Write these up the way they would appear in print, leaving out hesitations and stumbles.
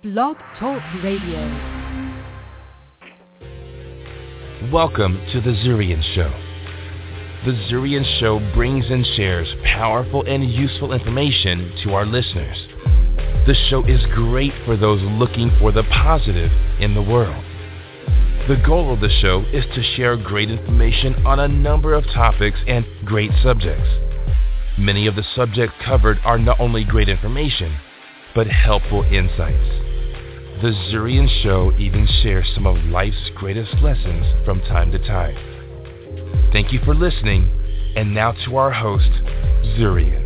Blog Talk Radio. Welcome to The Zurian Show. The Zurian Show brings and shares powerful and useful information to our listeners. The show is great for those looking for the positive in the world. The goal of the show is to share great information on a number of topics and great subjects. Many of the subjects covered are not only great information, but helpful insights. The Zurian Show even shares some of life's greatest lessons from time to time. Thank you for listening, and now to our host, Zurian.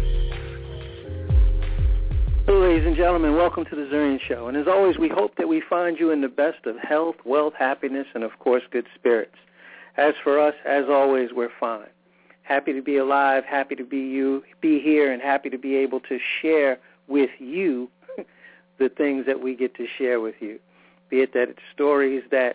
Hello, ladies and gentlemen. Welcome to The Zurian Show. And as always, we hope that we find you in the best of health, wealth, happiness, and, of course, good spirits. As for us, as always, we're fine. Happy to be alive, happy to be here, and happy to be able to share with you the things that we get to share with you, be it that it's stories that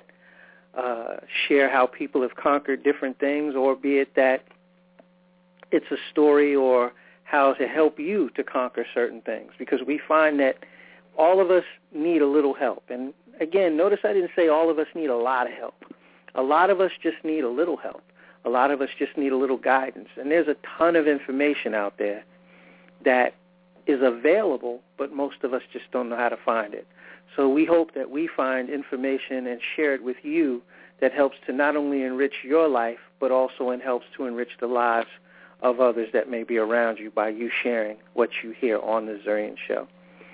share how people have conquered different things, or be it that it's a story or how to help you to conquer certain things, because we find that all of us need a little help. And again, notice I didn't say all of us need a lot of help. A lot of us just need a little help. A lot of us just need a little guidance. And there's a ton of information out there that is available, but most of us just don't know how to find it. So we hope that we find information and share it with you that helps to not only enrich your life, but also helps to enrich the lives of others that may be around you by you sharing what you hear on The Zurian Show.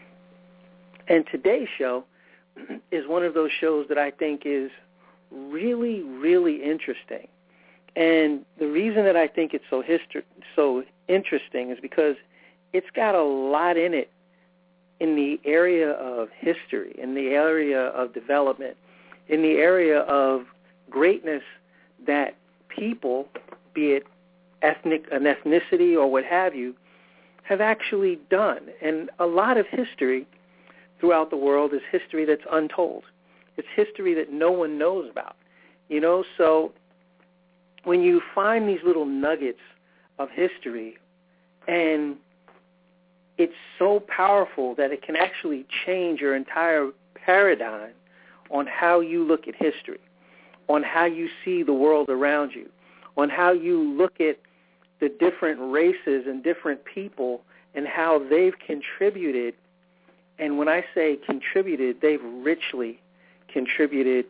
And today's show is one of those shows that I think is really, really interesting. And the reason that I think it's so interesting is because it's got a lot in it in the area of history, in the area of development, in the area of greatness that people, be it an ethnicity or what have you, have actually done. And a lot of history throughout the world is history that's untold. It's history that no one knows about. So when you find these little nuggets of history, and it's so powerful that it can actually change your entire paradigm on how you look at history, on how you see the world around you, on how you look at the different races and different people and how they've contributed. And when I say contributed, they've richly contributed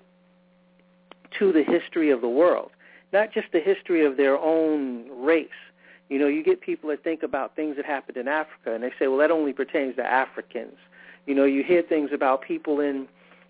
to the history of the world, not just the history of their own race. You get people that think about things that happened in Africa, and they say, well, that only pertains to Africans. You hear things about people in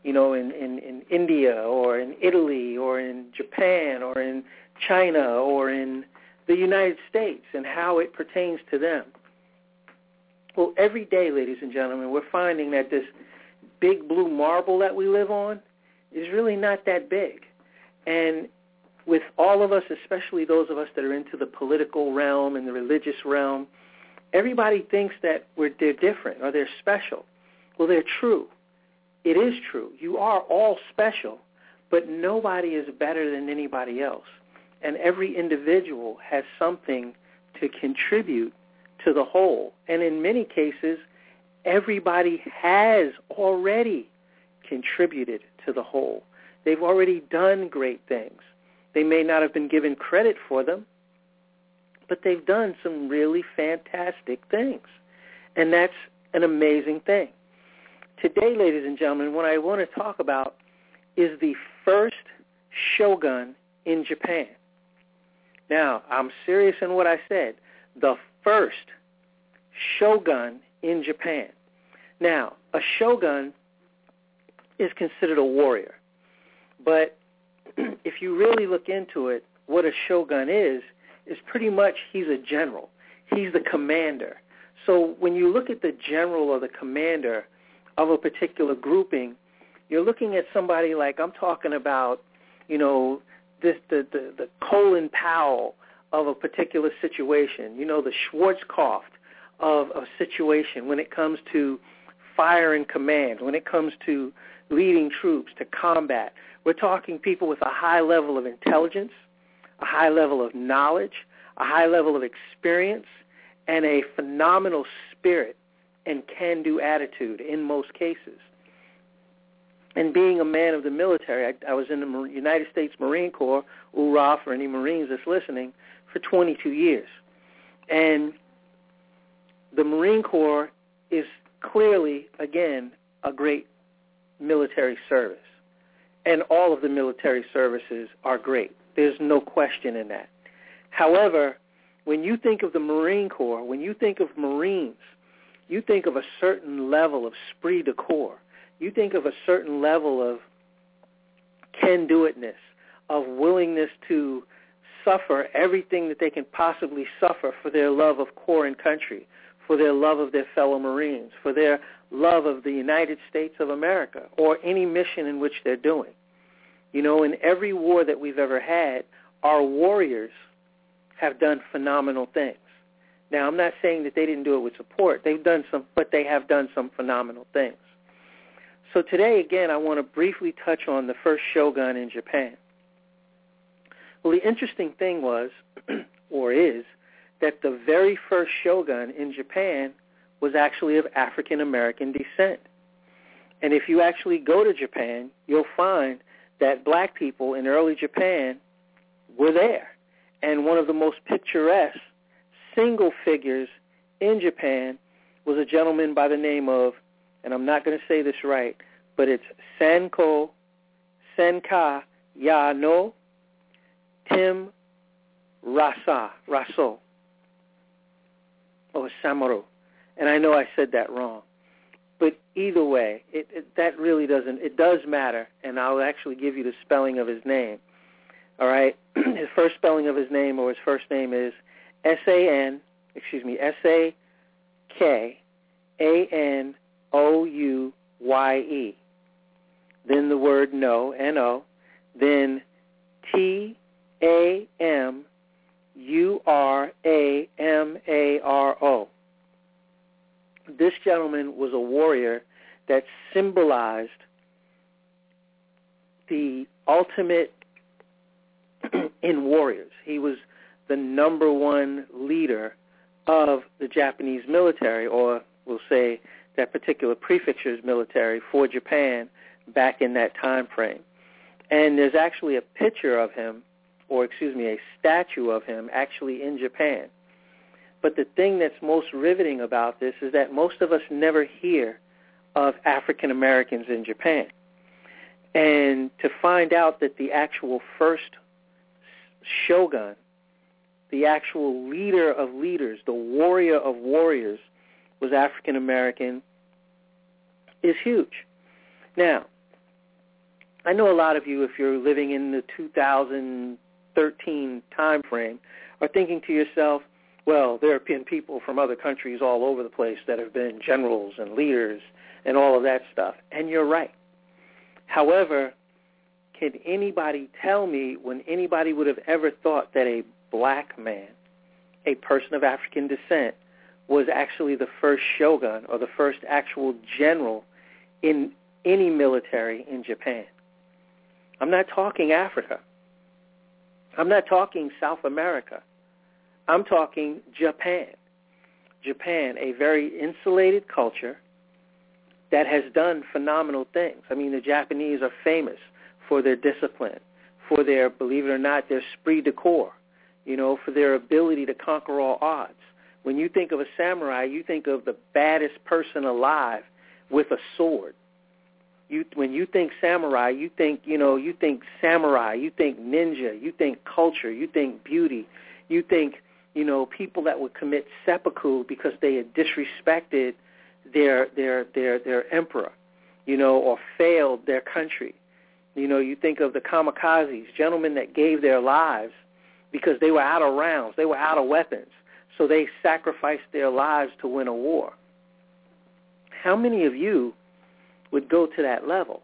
India or in Italy or in Japan or in China or in the United States and how it pertains to them. Well, every day, ladies and gentlemen, we're finding that this big blue marble that we live on is really not that big. And with all of us, especially those of us that are into the political realm and the religious realm, everybody thinks that they're different or they're special. Well, they're true. It is true. You are all special, but nobody is better than anybody else. And every individual has something to contribute to the whole. And in many cases, everybody has already contributed to the whole. They've already done great things. They may not have been given credit for them, but they've done some really fantastic things. And that's an amazing thing. Today, ladies and gentlemen, what I want to talk about is the first shogun in Japan. Now, I'm serious in what I said. The first shogun in Japan. Now, a shogun is considered a warrior. But if you really look into it, what a shogun is pretty much he's a general. He's the commander. So when you look at the general or the commander of a particular grouping, you're looking at somebody like, I'm talking about, the Colin Powell of a particular situation, the Schwarzkopf of a situation when it comes to fire and command, when it comes to leading troops to combat. We're talking people with a high level of intelligence, a high level of knowledge, a high level of experience, and a phenomenal spirit and can-do attitude in most cases. And being a man of the military, I was in the United States Marine Corps, URA, for any Marines that's listening, for 22 years. And the Marine Corps is clearly, again, a great military service. And all of the military services are great. There's no question in that. However, when you think of the Marine Corps, when you think of Marines, you think of a certain level of esprit de corps. You think of a certain level of can-do-itness, of willingness to suffer everything that they can possibly suffer for their love of corps and country, for their love of their fellow Marines, for their love of the United States of America, or any mission in which they're doing. You know, in every war that we've ever had, our warriors have done phenomenal things. Now, I'm not saying that they didn't do it with support. They've done some, but they have done some phenomenal things. So today, again, I want to briefly touch on the first shogun in Japan. Well, the interesting thing was, or is, that the very first shogun in Japan was actually of African-American descent. And if you actually go to Japan, you'll find that black people in early Japan were there. And one of the most picturesque single figures in Japan was a gentleman by the name of, and I'm not going to say this right, but it's Senka Yano Tim Raso, or Samaru. And I know I said that wrong. But either way, that really doesn't, it does matter, and I'll actually give you the spelling of his name. All right? His first spelling of his name, or his first name, is S-A-K-A-N-O-U-Y-E. Then the word no, N-O. Then T-A-M-U-R-A-M-A-R-O. This gentleman was a warrior that symbolized the ultimate in warriors. He was the number one leader of the Japanese military, or we'll say that particular prefecture's military for Japan back in that time frame. And there's actually a picture of him, or a statue of him actually in Japan. But the thing that's most riveting about this is that most of us never hear of African Americans in Japan. And to find out that the actual first shogun, the actual leader of leaders, the warrior of warriors, was African American is huge. Now, I know a lot of you, if you're living in the 2013 time frame, are thinking to yourself, well, there have been people from other countries all over the place that have been generals and leaders and all of that stuff. And you're right. However, can anybody tell me when anybody would have ever thought that a black man, a person of African descent, was actually the first shogun or the first actual general in any military in Japan? I'm not talking Africa. I'm not talking South America. I'm talking Japan. Japan, a very insulated culture that has done phenomenal things. I mean, the Japanese are famous for their discipline, for their, believe it or not, their esprit de corps, for their ability to conquer all odds. When you think of a samurai, you think of the baddest person alive with a sword. When you think samurai, you think samurai, you think ninja, you think culture, you think beauty, you think, people that would commit seppuku because they had disrespected their emperor, or failed their country. You think of the kamikazes, gentlemen that gave their lives because they were out of rounds, they were out of weapons, so they sacrificed their lives to win a war. How many of you would go to that level?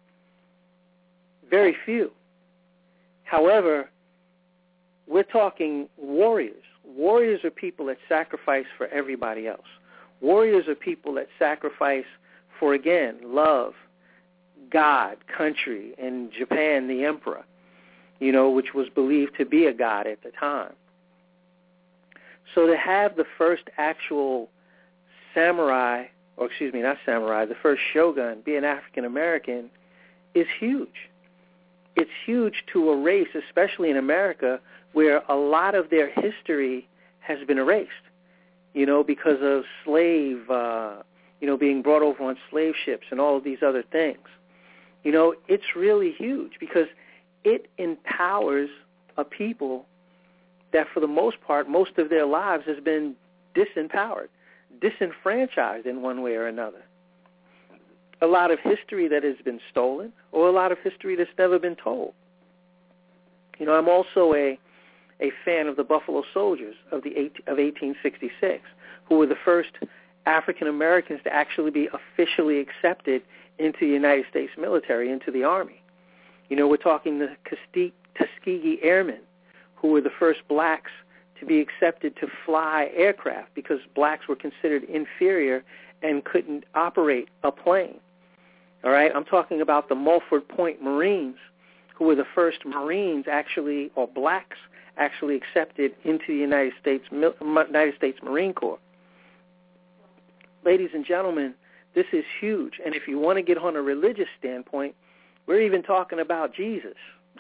Very few. However, we're talking warriors. Warriors are people that sacrifice for everybody else. Warriors are people that sacrifice for, again, love, God, country, and Japan, the emperor, which was believed to be a god at the time. So to have the first actual the first shogun be an African American is huge. It's huge to a race, especially in America, where a lot of their history has been erased, because of slave, being brought over on slave ships and all of these other things. It's really huge because it empowers a people that for the most part, most of their lives has been disempowered, disenfranchised in one way or another. A lot of history that has been stolen or a lot of history that's never been told. I'm also a fan of the Buffalo Soldiers of 1866, who were the first African Americans to actually be officially accepted into the United States military, into the Army. We're talking the Tuskegee Airmen, who were the first blacks to be accepted to fly aircraft because blacks were considered inferior and couldn't operate a plane. All right, I'm talking about the Mulford Point Marines, who were the first Marines actually, or blacks actually accepted into the United States Marine Corps. Ladies and gentlemen, this is huge. And if you want to get on a religious standpoint, we're even talking about Jesus.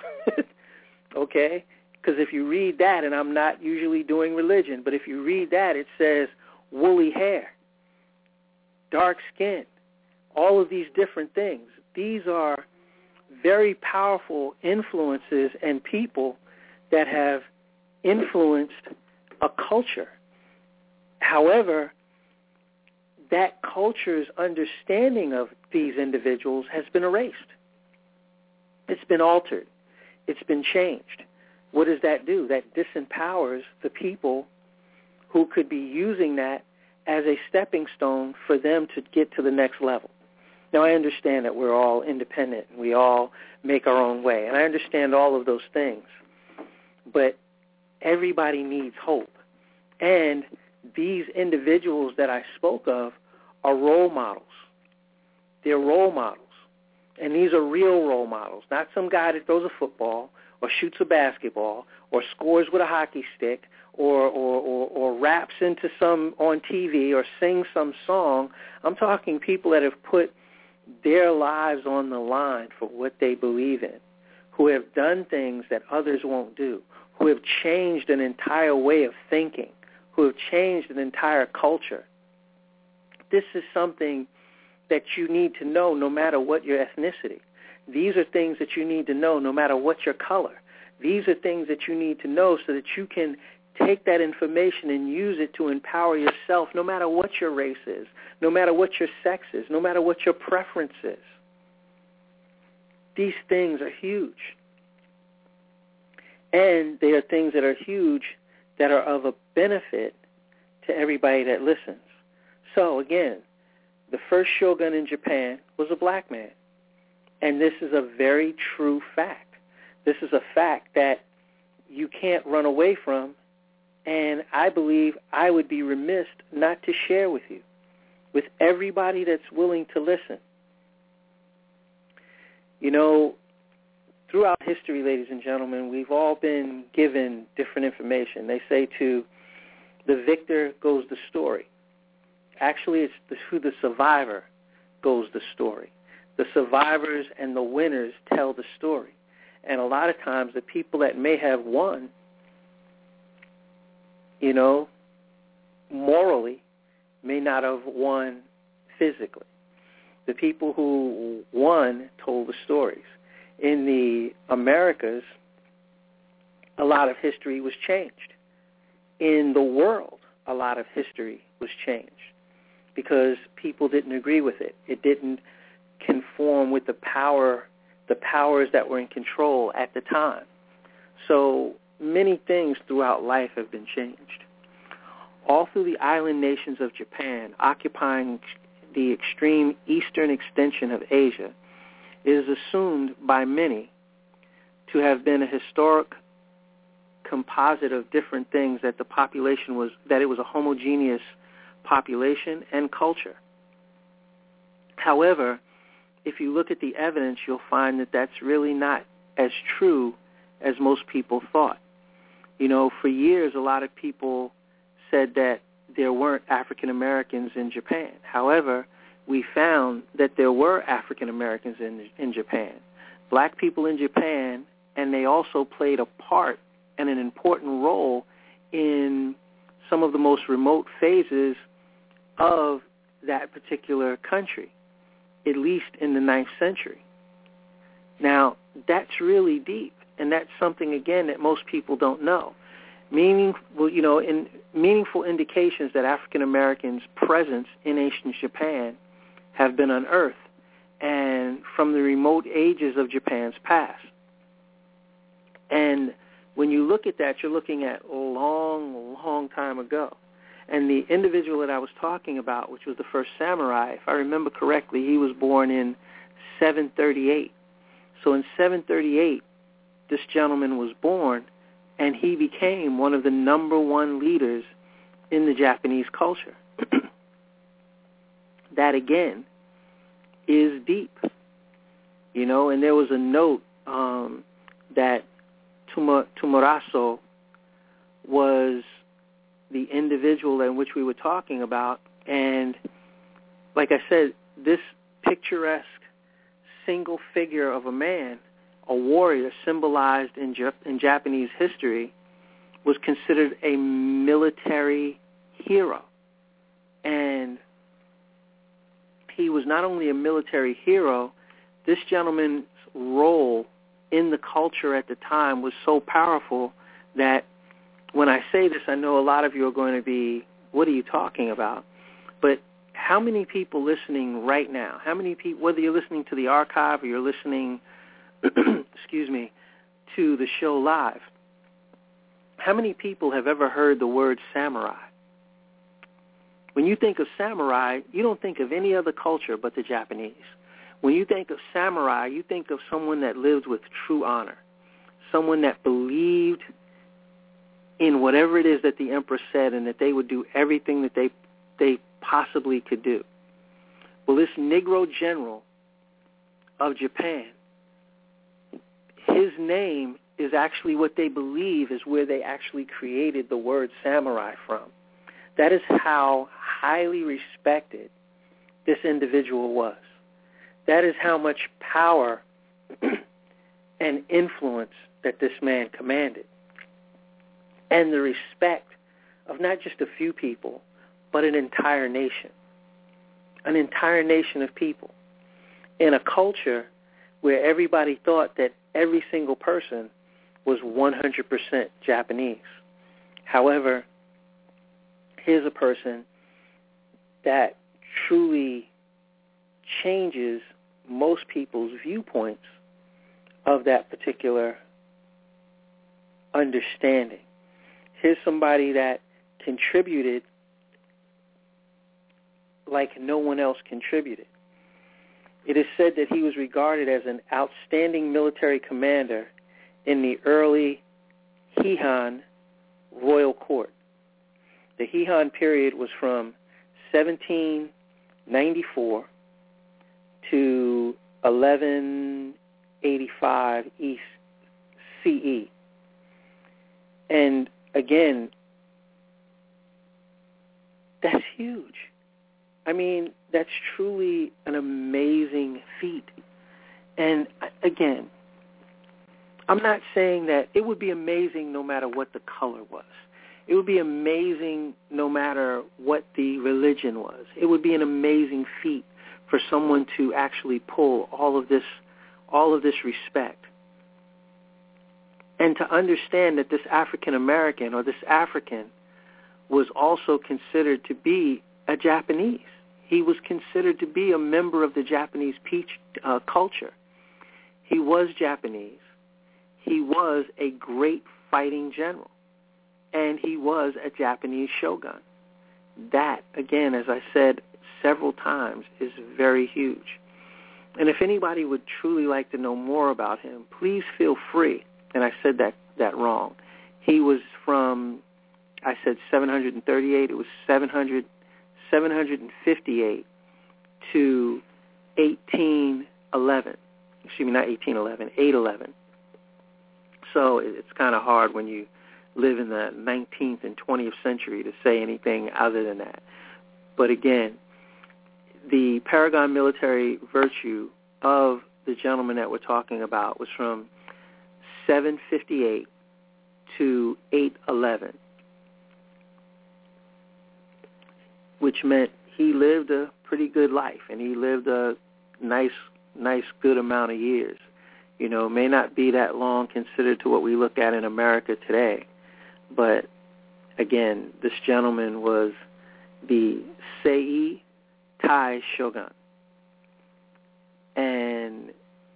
Okay? Because if you read that, and I'm not usually doing religion, but if you read that, it says woolly hair, dark skin, all of these different things. These are very powerful influences and people that have influenced a culture. However, that culture's understanding of these individuals has been erased. It's been altered. It's been changed. What does that do? That disempowers the people who could be using that as a stepping stone for them to get to the next level. Now, I understand that we're all independent and we all make our own way, and I understand all of those things. But everybody needs hope. And these individuals that I spoke of are role models. They're role models. And these are real role models, not some guy that throws a football or shoots a basketball or scores with a hockey stick or raps into some on TV or sings some song. I'm talking people that have put their lives on the line for what they believe in, who have done things that others won't do, who have changed an entire way of thinking, who have changed an entire culture. This is something that you need to know no matter what your ethnicity. These are things that you need to know no matter what your color. These are things that you need to know so that you can take that information and use it to empower yourself no matter what your race is, no matter what your sex is, no matter what your preference is. These things are huge. And they are things that are huge that are of a benefit to everybody that listens. So, again, the first shogun in Japan was a black man. And this is a very true fact. This is a fact that you can't run away from, and I believe I would be remiss not to share with you, with everybody that's willing to listen. Throughout history, ladies and gentlemen, we've all been given different information. They say to the victor goes the story. Actually, it's who the survivor goes the story. The survivors and the winners tell the story. And a lot of times the people that may have won, morally, may not have won physically. The people who won told the stories. In the Americas, a lot of history was changed. In the world, a lot of history was changed because people didn't agree with it. It didn't conform with the powers that were in control at the time. So many things throughout life have been changed. All through the island nations of Japan, occupying the extreme eastern extension of Asia, it is assumed by many to have been a historic composite of different things, that that it was a homogeneous population and culture. However, if you look at the evidence, you'll find that that's really not as true as most people thought. For years, a lot of people said that there weren't African Americans in Japan. However, we found that there were African Americans in Japan, black people in Japan, and they also played a part and an important role in some of the most remote phases of that particular country, at least in the 9th century. Now, that's really deep, and that's something, again, that most people don't know. Meaningful indications that African Americans' presence in ancient Japan have been unearthed, and from the remote ages of Japan's past. And when you look at that, you're looking at a long, long time ago. And the individual that I was talking about, which was the first samurai, if I remember correctly, he was born in 738. So in 738, this gentleman was born, and he became one of the number one leaders in the Japanese culture. That, again, is deep. And there was a note that Tumuraso was the individual in which we were talking about. And like I said, this picturesque single figure of a man, a warrior symbolized in Japanese history, was considered a military hero. And he was not only a military hero, this gentleman's role in the culture at the time was so powerful that when I say this, I know a lot of you are going to be, what are you talking about? But how many people listening right now, how many people, whether you're listening to the archive or you're listening, excuse me, to the show live, how many people have ever heard the word samurai? When you think of samurai, you don't think of any other culture but the Japanese. When you think of samurai, you think of someone that lived with true honor, someone that believed in whatever it is that the emperor said and that they would do everything that they possibly could do. Well, this Negro general of Japan, his name is actually what they believe is where they actually created the word samurai from. That is how highly respected this individual was. That is how much power and influence that this man commanded. And the respect of not just a few people, but an entire nation of people in a culture where everybody thought that every single person was 100% Japanese. However, here's a person that truly changes most people's viewpoints of that particular understanding. Here's somebody that contributed like no one else contributed. It is said that he was regarded as an outstanding military commander in the early Heian royal court. The Heian period was from 1794 to 1185 East CE. And again, that's huge. I mean, that's truly an amazing feat. And again, I'm not saying that it would be amazing no matter what the color was. It would be amazing no matter what the religion was. It would be an amazing feat for someone to actually pull all of this respect. And to understand that this African American or this African was also considered to be a Japanese. He was considered to be a member of the Japanese culture. He was Japanese. He was a great fighting general. And he was a Japanese shogun. That, again, as I said several times, is very huge. And if anybody would truly like to know more about him, please feel free. And I said that wrong. He was from, I said 738. It was 758 to 1811. Excuse me, not 1811, 811. So it's kind of hard when you live in the 19th and 20th century to say anything other than that. But again, the paragon military virtue of the gentleman that we're talking about was from 758 to 811, which meant he lived a pretty good life, and he lived a nice, good amount of years. You know, it may not be that long considered to what we look at in America today, but again, this gentleman was the Sei Tai Shogun. And,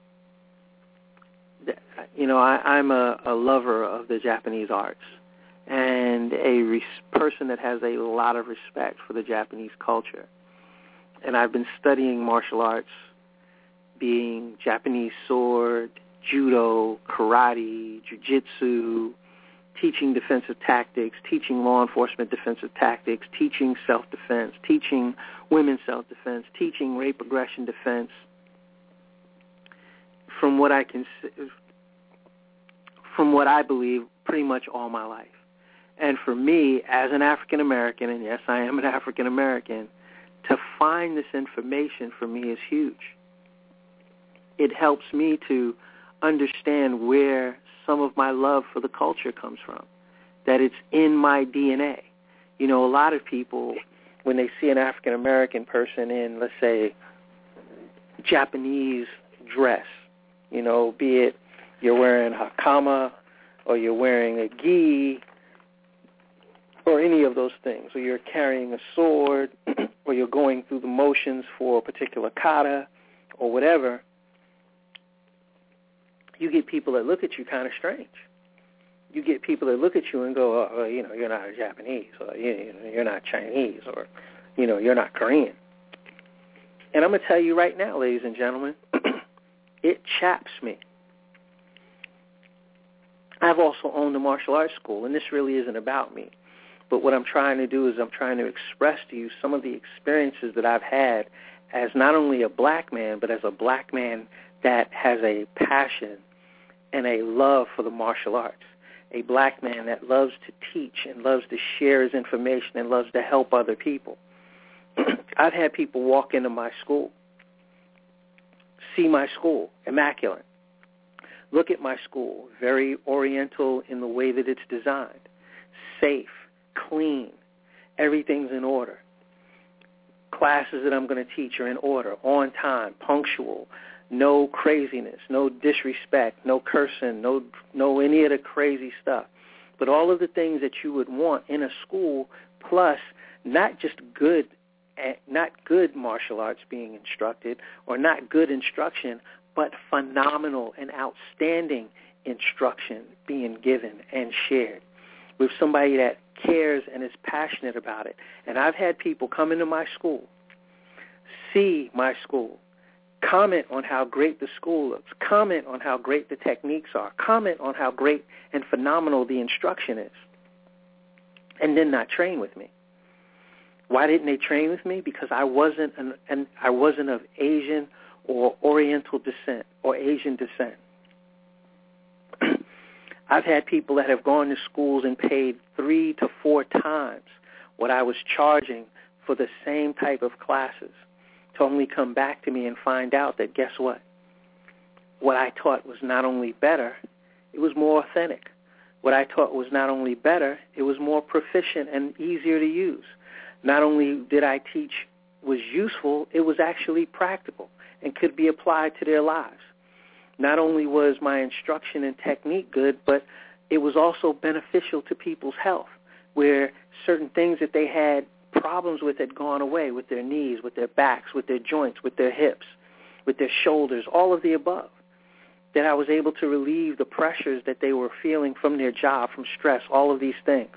you know, I'm a lover of the Japanese arts and a person that has a lot of respect for the Japanese culture. And I've been studying martial arts, being Japanese sword, judo, karate, jiu-jitsu, teaching defensive tactics, teaching law enforcement defensive tactics, teaching self-defense, teaching women's self-defense, teaching rape aggression defense. From what I believe, pretty much all my life. And for me, as an African American, and yes, I am an African American, to find this information for me is huge. It helps me to understand where some of my love for the culture comes from, that it's in my DNA. You know, a lot of people, when they see an African American person in, let's say, Japanese dress, you know, be it you're wearing hakama or you're wearing a gi or any of those things, or you're carrying a sword or you're going through the motions for a particular kata or whatever, you get people that look at you kind of strange. You get people that look at you and go, oh, you know, you're not a Japanese, or you're not Chinese, or, you know, you're not Korean. And I'm going to tell you right now, ladies and gentlemen, it chaps me. I've also owned a martial arts school, and this really isn't about me. But what I'm trying to do is I'm trying to express to you some of the experiences that I've had as not only a black man, but as a black man that has a passion and a love for the martial arts, a black man that loves to teach and loves to share his information and loves to help other people. I've had people walk into my school, see my school, immaculate, look at my school, very oriental in the way that it's designed, safe, clean, everything's in order. Classes that I'm going to teach are in order, on time, punctual, no craziness, no disrespect, no cursing, no any of the crazy stuff. But all of the things that you would want in a school, plus not just good martial arts being instructed or not good instruction, but phenomenal and outstanding instruction being given and shared with somebody that cares and is passionate about it. And I've had people come into my school, see my school, comment on how great the school looks, comment on how great the techniques are, comment on how great and phenomenal the instruction is, and then not train with me. Why didn't they train with me? Because I wasn't of Asian or Oriental descent or Asian descent. I've had people that have gone to schools and paid 3 to 4 times what I was charging for the same type of classes to only come back to me and find out that, guess what? What I taught was not only better, it was more authentic. What I taught was not only better, it was more proficient and easier to use. Not only did I teach was useful, it was actually practical and could be applied to their lives. Not only was my instruction and technique good, but it was also beneficial to people's health, where certain things that they had problems with had gone away, with their knees, with their backs, with their joints, with their hips, with their shoulders, all of the above, that I was able to relieve the pressures that they were feeling from their job, from stress, all of these things.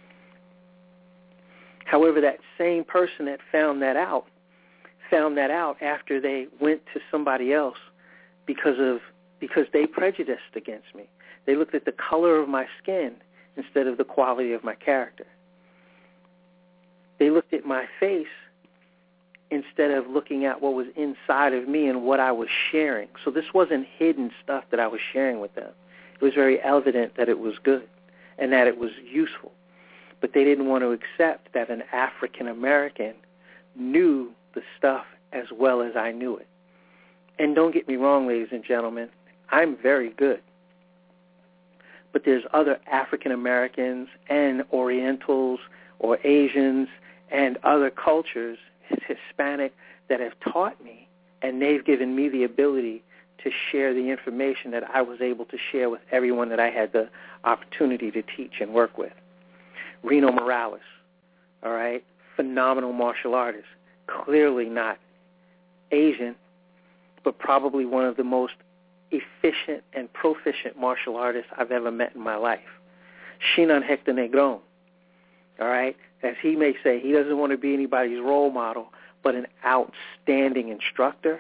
However, that same person that found that out after they went to somebody else because they prejudiced against me. They looked at the color of my skin instead of the quality of my character. They looked at my face instead of looking at what was inside of me and what I was sharing. So this wasn't hidden stuff that I was sharing with them. It was very evident that it was good and that it was useful. But they didn't want to accept that an African American knew the stuff as well as I knew it. And don't get me wrong, ladies and gentlemen, I'm very good. But there's other African Americans and Orientals or Asians and other cultures, Hispanic, that have taught me, and they've given me the ability to share the information that I was able to share with everyone that I had the opportunity to teach and work with. Reno Morales, all right, phenomenal martial artist, clearly not Asian, but probably one of the most efficient and proficient martial artists I've ever met in my life. Shinan Hector Negron, all right, as he may say, he doesn't want to be anybody's role model, but an outstanding instructor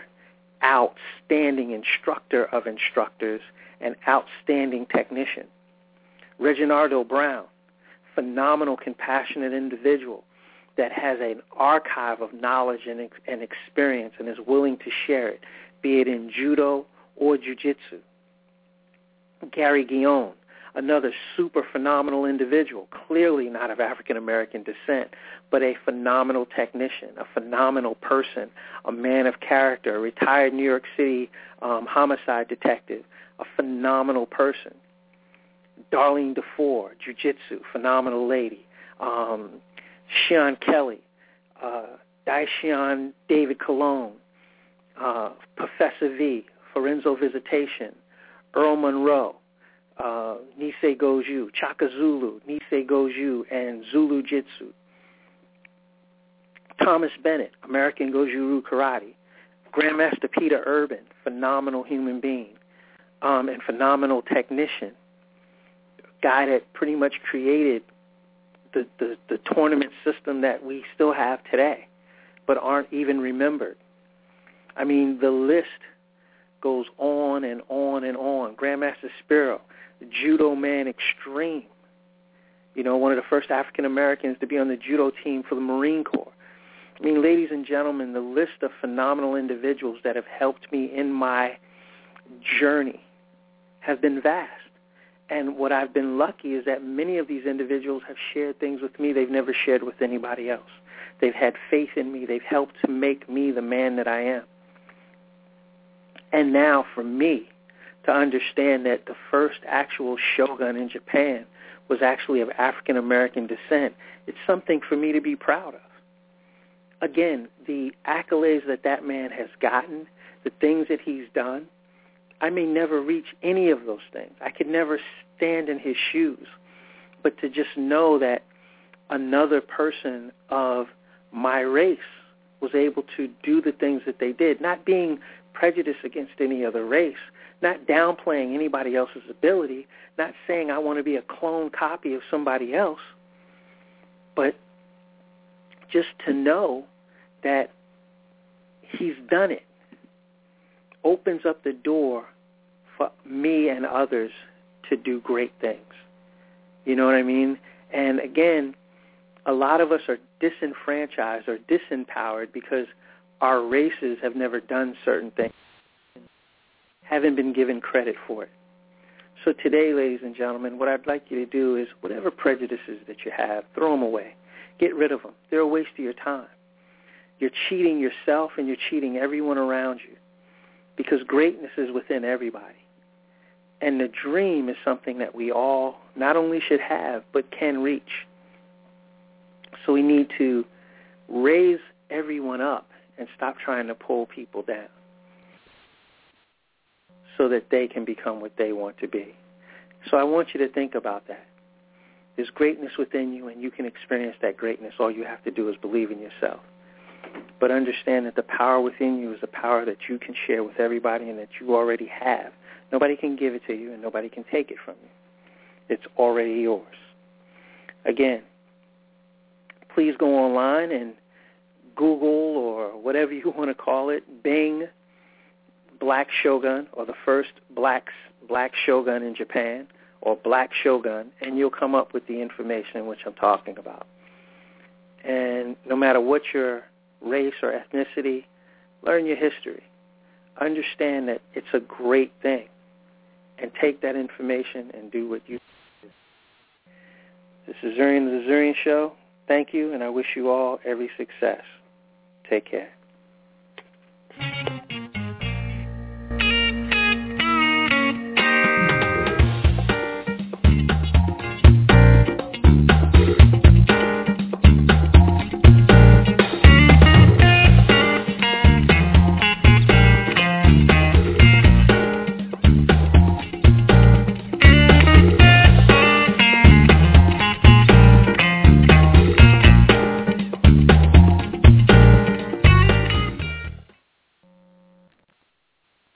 of instructors, and outstanding technician. Reginaldo Brown, phenomenal, compassionate individual that has an archive of knowledge and experience and is willing to share it, be it in judo or jiu-jitsu. Gary Guillaume, another super phenomenal individual, clearly not of African-American descent, but a phenomenal technician, a phenomenal person, a man of character, a retired New York City homicide detective, a phenomenal person. Darlene DeFore, jiu-jitsu, phenomenal lady. Sean Kelly, Daishion David Colon, Professor V, Forenso Visitation, Earl Monroe, Nisei Goju, Chaka Zulu, Nisei Goju, and Zulu Jitsu. Thomas Bennett, American Goju-Ryu Karate. Grandmaster Peter Urban, phenomenal human being, and phenomenal technician. Guy that pretty much created the tournament system that we still have today, but aren't even remembered. I mean, the list goes on and on and on. Grandmaster Spiro, Judo Man Extreme, you know, one of the first African Americans to be on the judo team for the Marine Corps. I mean, ladies and gentlemen, the list of phenomenal individuals that have helped me in my journey has been vast. And what I've been lucky is that many of these individuals have shared things with me they've never shared with anybody else. They've had faith in me. They've helped to make me the man that I am. And now for me to understand that the first actual shogun in Japan was actually of African-American descent, it's something for me to be proud of. Again, the accolades that man has gotten, the things that he's done, I may never reach any of those things. I could never stand in his shoes. But to just know that another person of my race was able to do the things that they did, not being prejudiced against any other race, not downplaying anybody else's ability, not saying I want to be a clone copy of somebody else, but just to know that he's done it opens up the door for me and others to do great things. You know what I mean? And again, a lot of us are disenfranchised or disempowered because our races have never done certain things, haven't been given credit for it. So today, ladies and gentlemen, what I'd like you to do is whatever prejudices that you have, throw them away. Get rid of them. They're a waste of your time. You're cheating yourself and you're cheating everyone around you because greatness is within everybody. And the dream is something that we all not only should have but can reach. So we need to raise everyone up and stop trying to pull people down so that they can become what they want to be. So I want you to think about that. There's greatness within you, and you can experience that greatness. All you have to do is believe in yourself. But understand that the power within you is a power that you can share with everybody and that you already have. Nobody can give it to you, and nobody can take it from you. It's already yours. Again, please go online and Google or whatever you want to call it, Bing Black Shogun, or the first black shogun in Japan, or Black Shogun, and you'll come up with the information in which I'm talking about. And no matter what your race or ethnicity, learn your history. Understand that it's a great thing, and take that information and do what you do. This is Zurian, the Zurian Show. Thank you, and I wish you all every success. Take care.